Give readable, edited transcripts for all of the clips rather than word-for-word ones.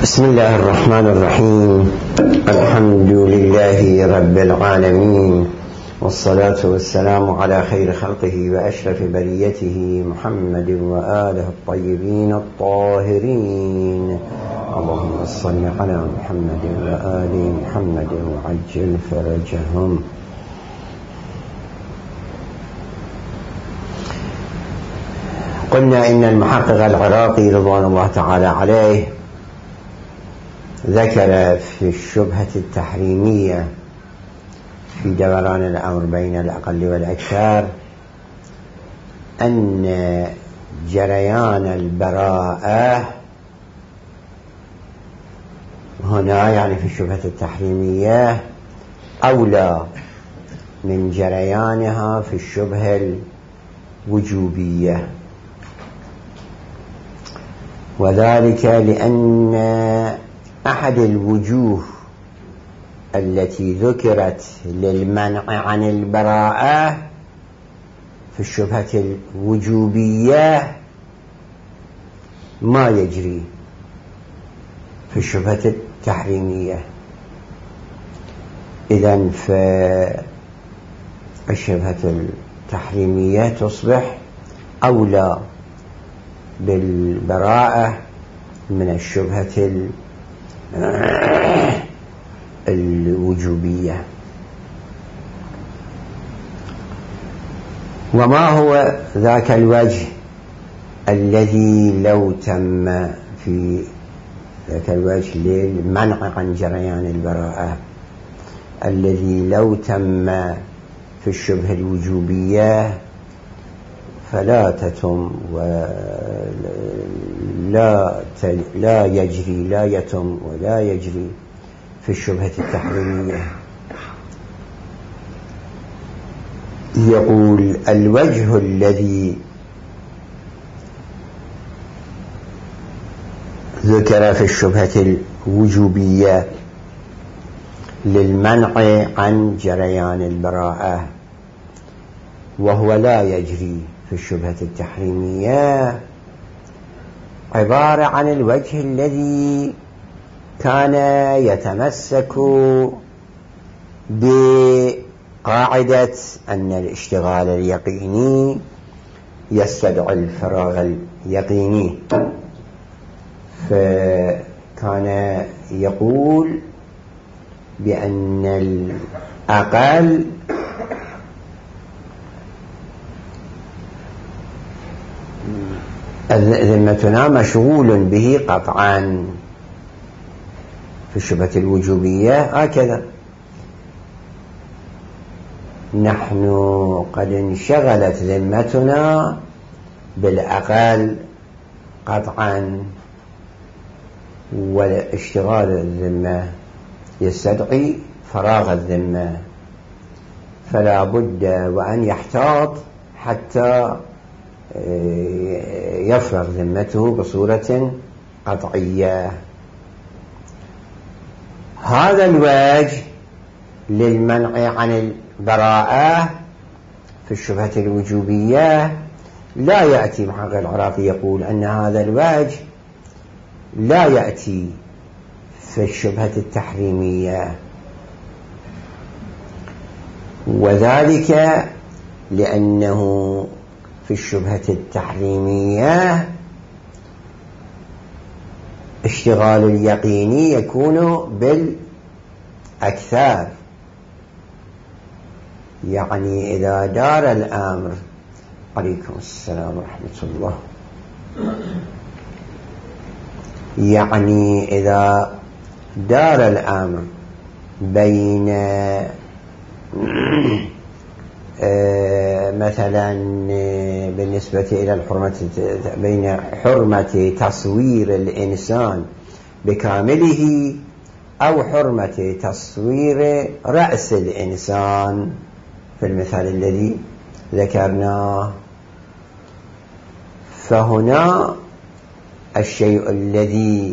بسم الله الرحمن الرحيم. الحمد لله رب العالمين، والصلاة والسلام على خير خلقه وأشرف بريته محمد وآله الطيبين الطاهرين. اللهم صل على محمد وآل محمد وعجل فرجهم. قلنا إن المحقق العراقي رضوان الله تعالى عليه ذكر في الشبهة التحريمية في دوران الأمر بين الأقل والأكثر أن جريان البراءة هنا يعني في الشبهة التحريمية أولى من جريانها في الشبهة الوجوبية، وذلك لأن أحد الوجوه التي ذكرت للمنع عن البراءة في الشبهة الوجوبية ما يجري في الشبهة التحريمية. إذن فالشبهة التحريمية تصبح أولى بالبراءة من الشبهة الوجوبية. وما هو ذاك الوجه الذي لو تم في ذاك الوجه للمنع عن جريان البراءة الذي لو تم في الشبهة الوجوبية فلا تتم لا يجري، لا يتم ولا يجري في الشبهة التحريمية؟ يقول الوجه الذي ذكر في الشبهة الوجوبية للمنع عن جريان البراءة وهو لا يجري في الشبهة التحريمية عبارة عن الوجه الذي كان يتمسك بقاعدة أن الاشتغال اليقيني يستدعي الفراغ اليقيني، فكان يقول بأن الأقل ذمتنا مشغول به قطعا في الشبهة الوجوبية. هكذا نحن قد انشغلت ذمتنا بالأقل قطعا، والاشتغال الذمة يستدعي فراغ الذمة، فلا بد وأن يحتاط حتى يفرغ ذمته بصورة قطعية. هذا الوجه للمنع عن البراءة في الشبهة الوجوبية لا يأتي. محقق العراقي يقول أن هذا الوجه لا يأتي في الشبهة التحريمية، وذلك لأنه في الشبهة التحريمية اشتغال اليقيني يكون بالأكثر، يعني إذا دار الأمر عليكم السلام ورحمة الله، يعني إذا دار الأمر بين مثلا بالنسبة إلى الحرمة بين حرمة تصوير الإنسان بكامله أو حرمة تصوير رأس الإنسان في المثال الذي ذكرناه، فهنا الشيء الذي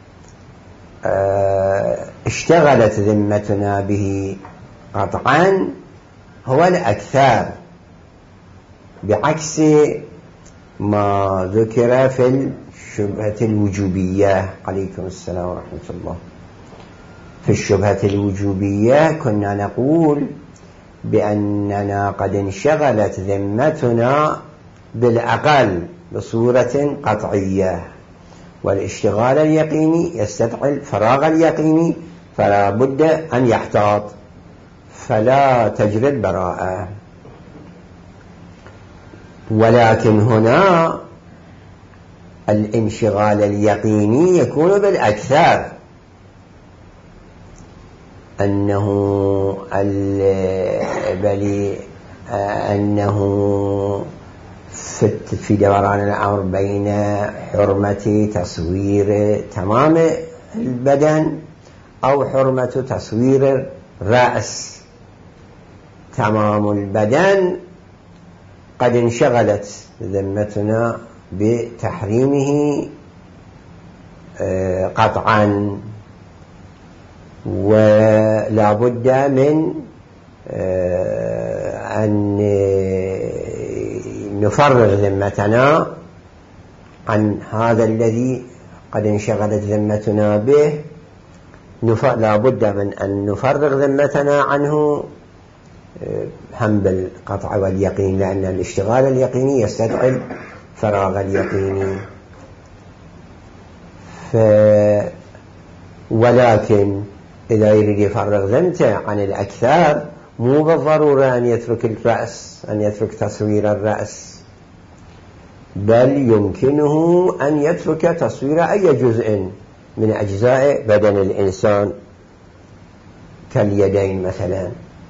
اشتغلت ذمتنا به قطعا هو الأكثر، بعكس ما ذكر في شبهة الوجوبية. عليكم السلام ورحمة الله. في الشبهة الوجوبية كنا نقول بأننا قد انشغلت ذمتنا بالأقل بصورة قطعية، والاشتغال اليقيني يستدعي الفراغ اليقيني، فلا بد أن يحتاط فلا تجري البراءة. ولكن هنا الانشغال اليقيني يكون بالأكثر، أنه في دوران الأمر بين حرمة تصوير تمام البدن أو حرمة تصوير الرأس. تمام البدن قد انشغلت ذمتنا بتحريمه قطعا، ولا بد من أن نفرغ ذمتنا عن هذا الذي قد انشغلت ذمتنا به. لا بد من أن نفرغ ذمتنا عنه هم بالقطع واليقين، لأن الاشتغال اليقيني يستدعي الفراغ اليقيني. ولكن إذا يريد يفرغ ذمته عن الأكثر مو بالضرورة أن يترك الرأس، أن يترك تصوير الرأس، بل يمكنه أن يترك تصوير أي جزء من أجزاء بدن الإنسان كاليدين مثلا.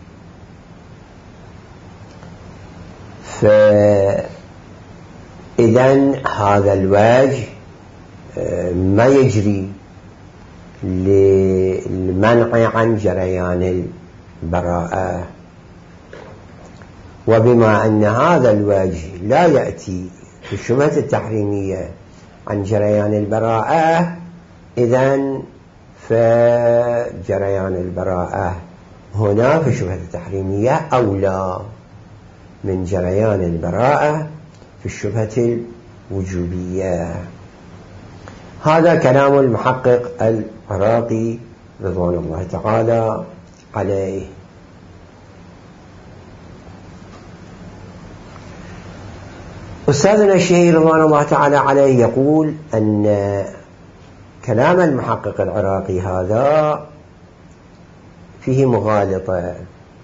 فإذن هذا الوجه ما يجري للمنع عن جريان البراءة. وبما أن هذا الوجه لا يأتي في الشبهة التحريمية عن جريان البراءة، إذن فجريان البراءة هنا في الشبهة التحريمية أولى من جريان البراءة في الشبهة الوجوبية. هذا كلام المحقق العراقي رضوان الله تعالى عليه. أستاذنا الشهير رضوان الله تعالى عليه يقول أن كلام المحقق العراقي هذا فيه مغالطة،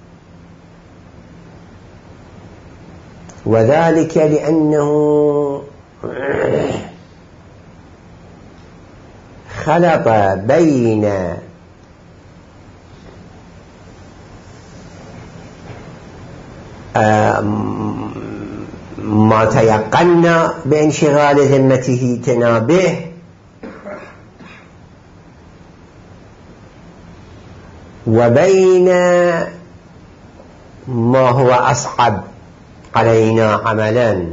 وذلك لأنه خلط بين ما تيقنا بانشغال ذمته تنابه وبين ما هو أصعب علينا عملا.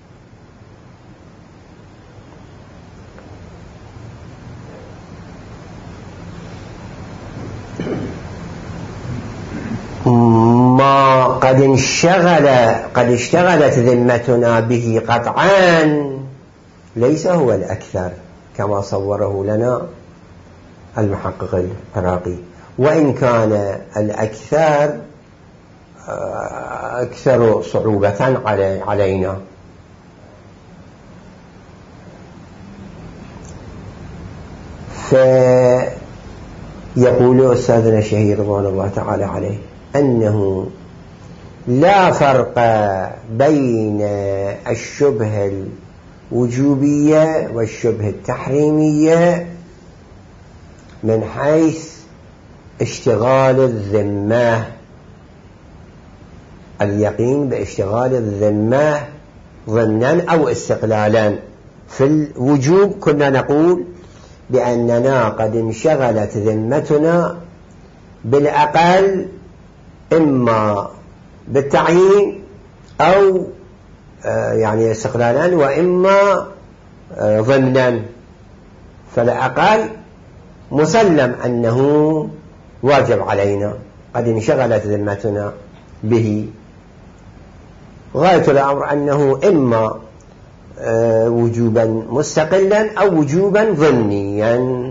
ما قد اشتغلت ذمتنا به قطعا ليس هو الأكثر كما صوره لنا المحقق العراقي، وإن كان الأكثر أكثر صعوبة علينا. فيقول أستاذنا الشهير رضوان الله تعالى عليه أنه لا فرق بين الشبهة الوجوبية والشبهة التحريمية من حيث اشتغال الذمة، اليقين باشتغال الذمة ضمنا أو استقلالا. في الوجوب كنا نقول بأننا قد انشغلت ذمتنا بالأقل إما بالتعيين أو يعني استقلالا وإما ضمنا، فالأقل مسلم أنه واجب علينا، قد انشغلت ذمتنا به. غاية الأمر أنه إما وجوبا مستقلا أو وجوبا ضمنيا.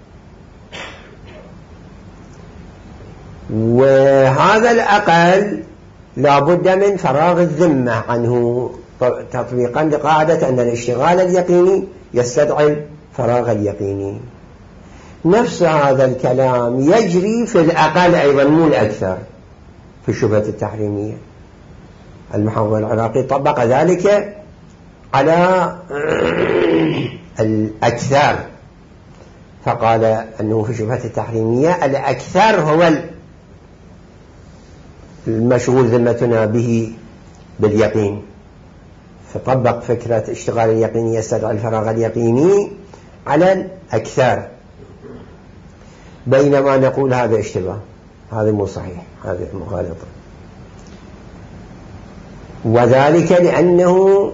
وهذا الأقل لا بد من فراغ الذمة عنه تطبيقا لقاعدة أن الاشتغال اليقيني يستدعي الفراغ اليقيني. نفس هذا الكلام يجري في الأقل أيضا مو الأكثر في الشبهة التحريمية. المحقق العراقي طبق ذلك على الأكثر، فقال أنه في الشبهة التحريمية الأكثر هو المشغول ذمتنا به باليقين، فطبق فكرة اشتغال اليقيني يستدعي الفراغ اليقيني على الأكثر، بينما نقول هذا اشتباه، هذا مو صحيح، هذا مغالطة. وذلك لأنه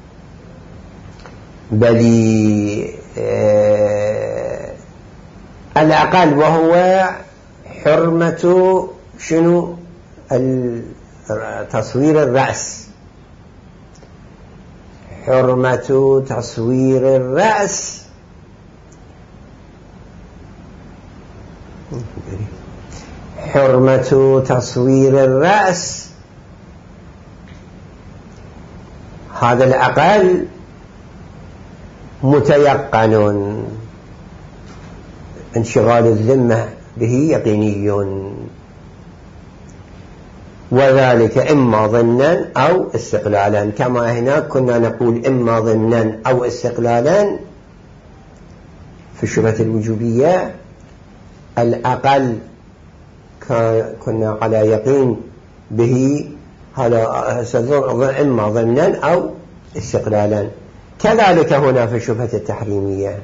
بل الأقل وهو حرمة شنو تصوير الرأس، حرمة تصوير الرأس حرمة تصوير الرأس هذا الأقل متيقن، انشغال الذمة به يقيني، وذلك إما ضمنا أو استقلالا، كما هناك كنا نقول إما ضمنا أو استقلالا في الشبهة الوجوبية. الأقل كنا على يقين به، هذا إما ضمنا أو استقلالا. كذلك هنا في الشبهة التحريمية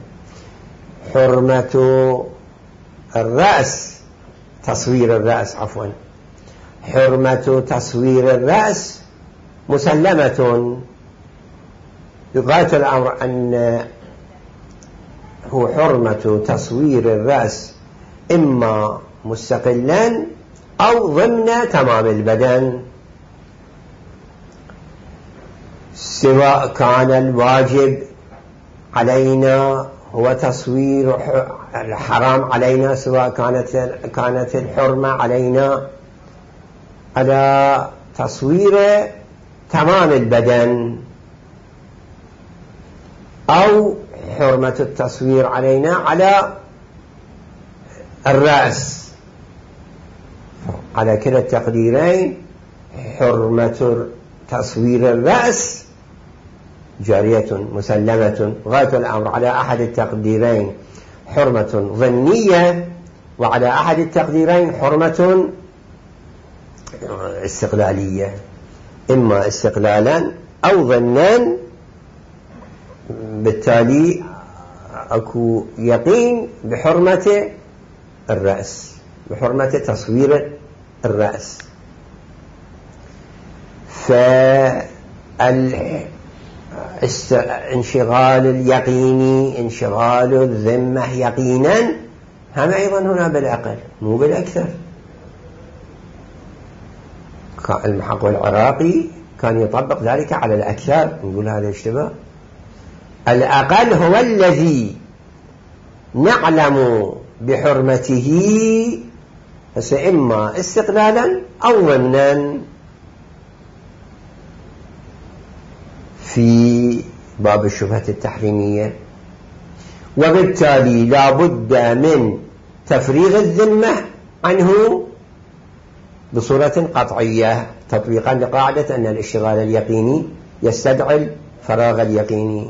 حرمة الرأس، تصوير الرأس عفوا، حرمة تصوير الرأس مسلمة، غاية الأمر أن هو حرمة تصوير الرأس إما مستقلا أو ضمن تمام البدن، سواء كان الواجب علينا هو تصوير الحرام علينا، سواء كانت الحرمة علينا على تصوير تمام البدن، أو حرمة التصوير علينا على الرأس. على كلا التقديرين حرمة تصوير الرأس جارية مسلمة، غاية الأمر على أحد التقديرين حرمة ظنية، وعلى أحد التقديرين حرمة استقلالية، إما استقلالا أو ظنا. بالتالي أكو يقين بحرمة الرأس، بحرمة تصوير الرأس. فالانشغال اليقيني، انشغال الذمة يقينا، هم أيضا هنا بالأقل مو بالأكثر. المحقق العراقي كان يطبق ذلك على الأكثر، نقول هذا اشتباه. الأقل هو الذي نعلم بحرمته، فإما استقلالا أو ضمنا في باب الشبهة التحريمية. وبالتالي لا بد من تفريغ الذمة عنه بصورة قطعية، تطبيقا لقاعدة أن الاشتغال اليقيني يستدعي الفراغ اليقيني،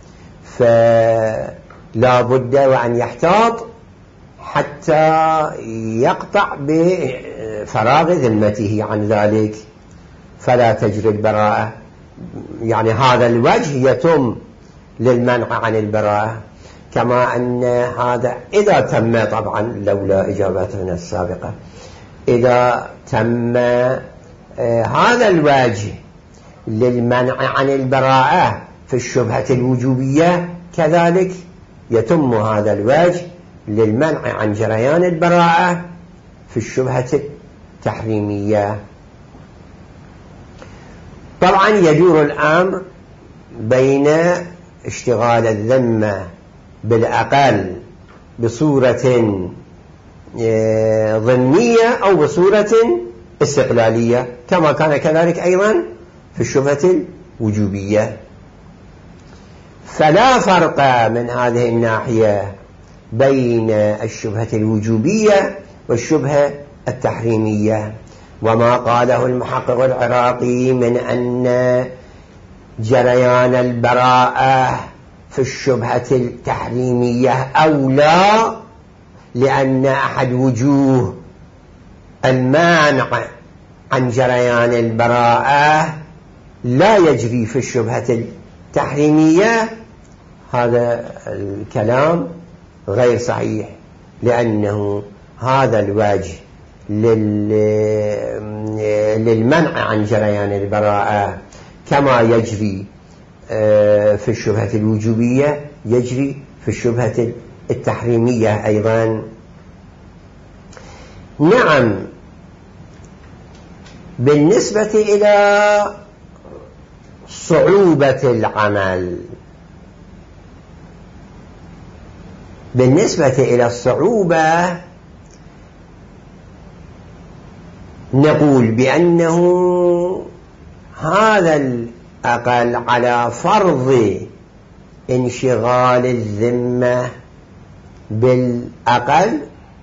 فلا بد وأن يحتاط حتى يقطع بفراغ ذمته عن ذلك، فلا تجري البراءة. يعني هذا الوجه يتم للمنع عن البراءة، كما أن هذا إذا تم، طبعا لولا إجابتنا السابقة، إذا تم هذا الوجه للمنع عن البراءة في الشبهة الوجوبية، كذلك يتم هذا الوجه للمنع عن جريان البراءة في الشبهة التحريمية. طبعا يدور الأمر بين اشتغال الذمة بالأقل بصورة ضمنية أو بصورة استقلالية، كما كان كذلك أيضا في الشبهة الوجوبية. فلا فرق من هذه الناحية بين الشبهة الوجوبية والشبهة التحريمية. وما قاله المحقق العراقي من أن جريان البراءة في الشبهة التحريمية أولى، لأن أحد وجوه المانع عن جريان البراءة لا يجري في الشبهة التحريمية، هذا الكلام غير صحيح، لأنه هذا الوجه للمنع عن جريان البراءة كما يجري في الشبهة الوجوبية يجري في الشبهة التحريمية أيضا. نعم، بالنسبة إلى صعوبة العمل، بالنسبة إلى الصعوبة نقول بأنه هذا الأقل على فرض انشغال الذمة بالأقل،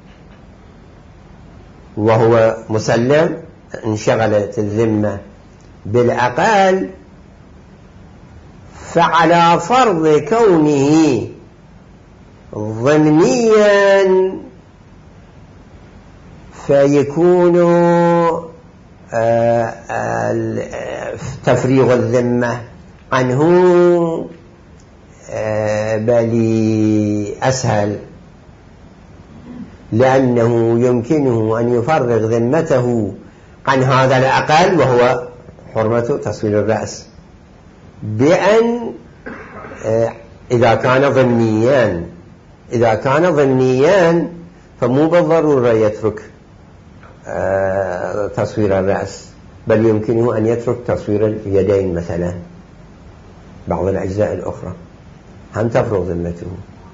وهو مسلم انشغلت الذمة بالأقل، فعلى فرض كونه ضمنيا فيكون تفريغ الذمة عنه بل أسهل، لأنه يمكنه أن يفرغ ذمته عن هذا الأقل وهو حرمة تصوير الرأس، بأن إذا كان ضمنيا فمو بالضرورة يترك تصوير الرأس، بل يمكنه أن يترك تصوير اليدين مثلا، بعض الأجزاء الأخرى هم تفرغ ذمته.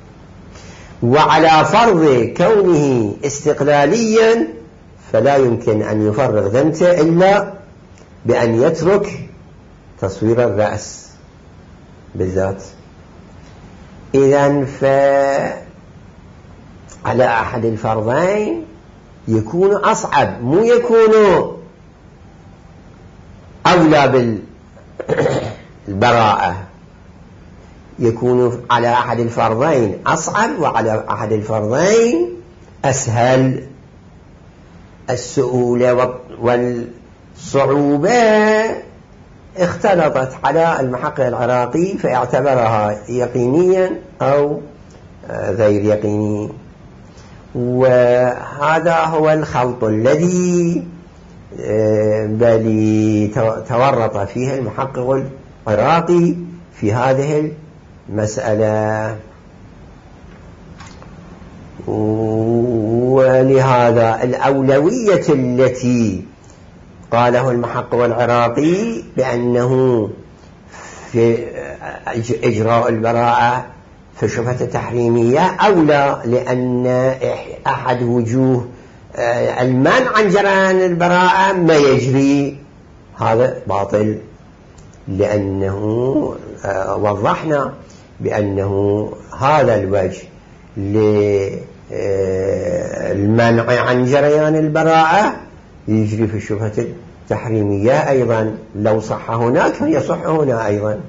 وعلى فرض كونه استقلاليا فلا يمكن أن يفرغ ذمته إلا بأن يترك تصوير الرأس بالذات. إذن فعلى أحد الفرضين يكون أصعب، مو يكون أولى بالبراءة، يكون على أحد الفرضين أصعب وعلى أحد الفرضين أسهل. السهولة والصعوبة اختلطت على المحقق العراقي فاعتبرها يقينيا أو غير يقيني، وهذا هو الخلط الذي بل تورط فيه المحقق العراقي في هذه المسألة. ولهذا الأولوية التي قاله المحقق العراقي بأنه في إجراء البراءة في الشبهة التحريمية أولى، لأن أحد وجوه المنع عن جريان البراءة ما يجري، هذا باطل، لأنه وضحنا بأنه هذا الوجه للمنع عن جريان البراءة يجري في الشبهة التحريمية أيضا، لو صح هناك فيصح هنا أيضا.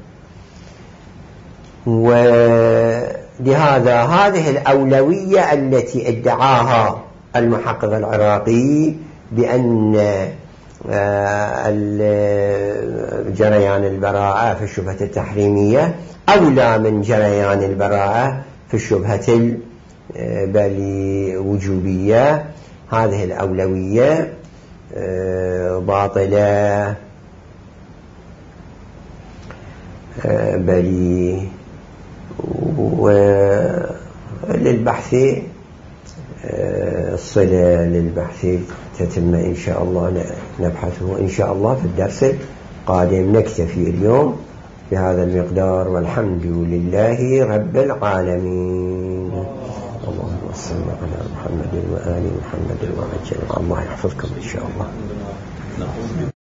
ولهذا هذه الأولوية التي ادعاها المحقق العراقي بأن جريان البراءة في الشبهة التحريمية أولى من جريان البراءة في الشبهة الوجوبية، هذه الأولوية باطلة، بل وللبحث الصلة للبحث تتم إن شاء الله، نبحثه إن شاء الله في الدرس القادم. نكتفي اليوم بهذا المقدار، والحمد لله رب العالمين. اللهم صل على محمد وآل محمد وعجل. الله يحفظكم إن شاء الله.